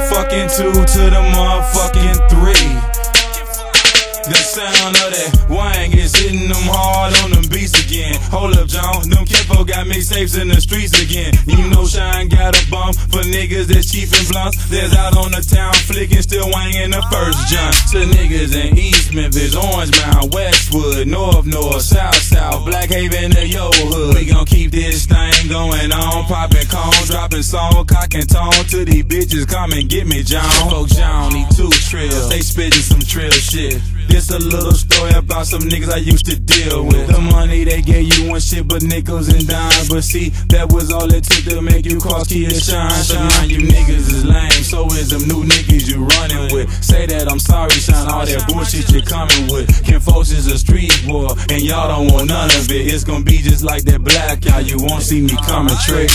motherfucking 2 to the motherfucking 3. The sound of that wang is hitting them hard on them beats again. Hold up, John, them kinfo got mixtapes in the streets again. You know Shine got a bump for niggas that's chief and blunts. There's out on the town flicking, still wanging the first jump. To niggas in East Memphis, Orange Mound, Westwood, North, South, Black Haven to your hood. We gon' keep this thing going on, popping cones, dropping song, cock and tone to these bitches. Come and get me, John. Folks, John need 2 trills. They spittin' some trill shit. This a little story about some niggas I used to deal with. The money they gave you wasn't shit but nickels and dimes. But see, that was all it took to make you cross key and shine. So now you niggas is lame, so is them new niggas you running with. Say that I'm sorry, Shine, all that bullshit you coming with. Kinfolks is a street boy, and y'all don't want none of it. It's gonna be just like that black y'all, you won't see me coming trick.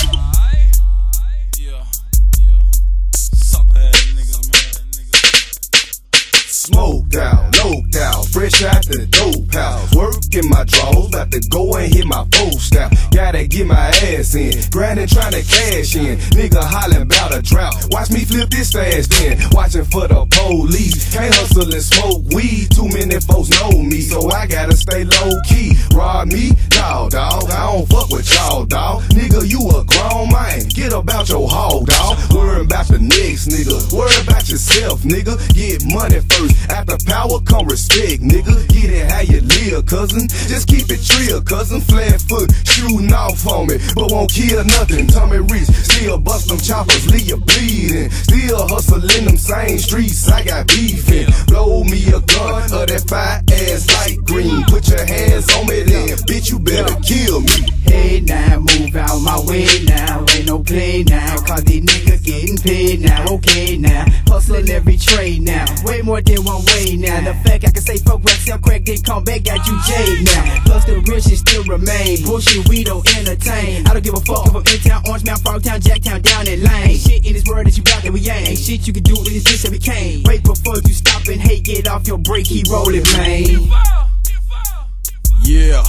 Smoked out, loped out, fresh out the dope house. Working my drawers, about to go and hit my post out. Gotta get my ass in, grinding trying to cash in. Nigga hollering about a drought, watch me flip this fast in. Watching for the police, can't hustle and smoke weed. Too many folks know me, so I gotta stay low key. Rob me? No, dawg, I don't fuck with y'all, dawg. Nigga, you a grown man, get about your hog, dawg. Worry about the next nigga, worry about yourself, nigga. Get money first. After power come respect, nigga. Get it how you live, cousin. Just keep it trill, cousin. Flat foot, shooting off on me, but won't kill nothing. Tommy Reach, still bust them choppers, leave you bleeding. Still hustling them same streets, I got beefing. Blow me a gun of that fire ass light green. Put your hands on me then, bitch, you better kill me. Hey now, move out my way now. Ain't no play now, cause these niggas getting paid now. Okay now, hustling every trade now. Way more than one way now. The fact I can say fuck rap, sell crack, then come back, got you jade now. Plus the rich shit still remain. Bullshit we don't entertain. I don't give a fuck if I'm in town, Orange Mound, Frogtown, Jacktown, down in Lane. Ain't shit in this world that you got that we ain't. Ain't shit you can do in this bitch that we can't. Wait before you stop and hate, get off your break, keep rolling, man. Yeah.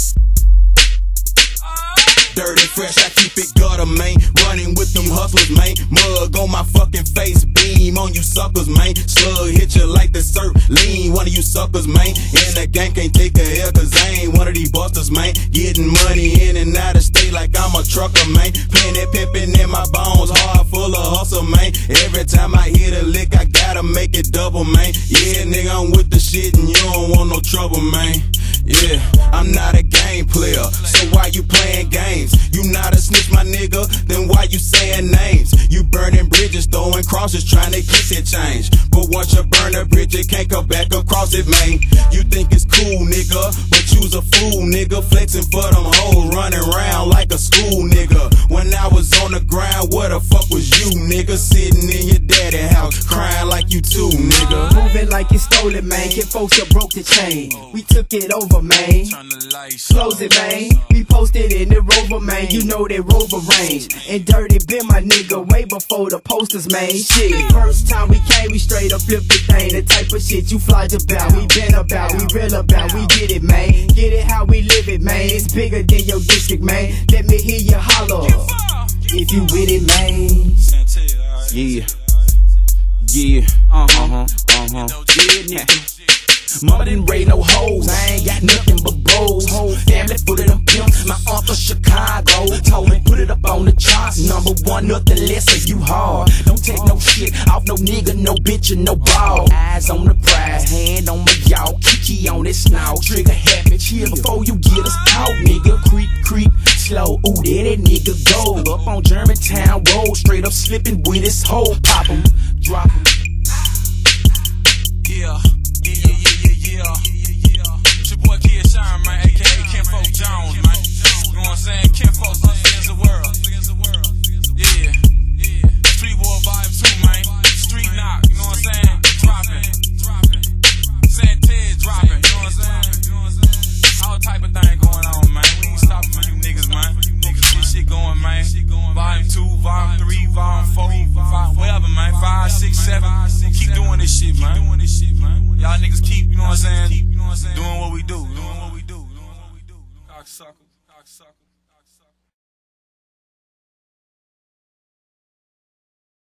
Dirty fresh, I keep it gutter, man. Running with them hustlers, man. Mug on my fucking face, beam on you suckers, man. Slug hit you like the surf, lean one of you suckers, man. And the gang can't take a L, cause I ain't one of these busters, man. Getting money in and out of state like I'm a trucker, man. Playing that pimpin' in my bones, heart full of hustle, man. Every time I hit a lick, I gotta make it double, man. Yeah, nigga, I'm with the shit and you don't want no trouble, man. Yeah, I'm not a game player, so why you playing games? You not a snitch, my nigga, then why you saying names? You burning bridges, throwing crosses, trying to get that change. But once you burn a bridge, it can't come back across it, man. You think it's cool, nigga, but you's a fool, nigga. Flexing for them hoes, running around like a school nigga. When I was on the ground, where the fuck was you, nigga? Sitting in your daddy house, crying like you too, nigga. Moving like you stole it, man. Get folks that broke the chain. We took it over, man. Close it, man. We posted in the Rover, man. You know that Rover range. And Dirty been my nigga way before the posters made. Shit, first time we came, we straight up flipped the thing. The type of shit you flies about, we been about, we real about. We get it, man. Get it how we live it, man. It's bigger than your district, man. Let me hear you holler if you with it, man. Yeah. Yeah. Yeah, nigga. Mama didn't raid no hoes, I ain't got nothing but bros. Family full of them pimps, my uncle Chicago told me put it up on the charts. #1, nothing less of you hard. Don't take no shit off no nigga, no bitch and no ball. Eyes on the prize, hand on my y'all, Kiki on this snout. Trigger happy, chill before you get us caught, nigga. Creep, creep, slow, ooh, there that nigga go. Up on Germantown Road, straight up slipping with his hoe. Pop him, drop him. Yeah. It's your boy Kid Shine, man, aka Kinfo Jones, man. You know what I'm saying? Kinfolk's against the world. Yeah. Street War Volume 2, man. Street Knock, you know what I'm saying? Dropping. Santed dropping, you know what I'm saying? All type of thing going on, man. We ain't stopping for you niggas, man. This shit going, man. Volume 2, Volume 3, Volume 4, whatever, man. 5, 6, 7. Keep doing this shit, man. Y'all niggas keep, you know what I'm saying, doing what we do. Cocksucker.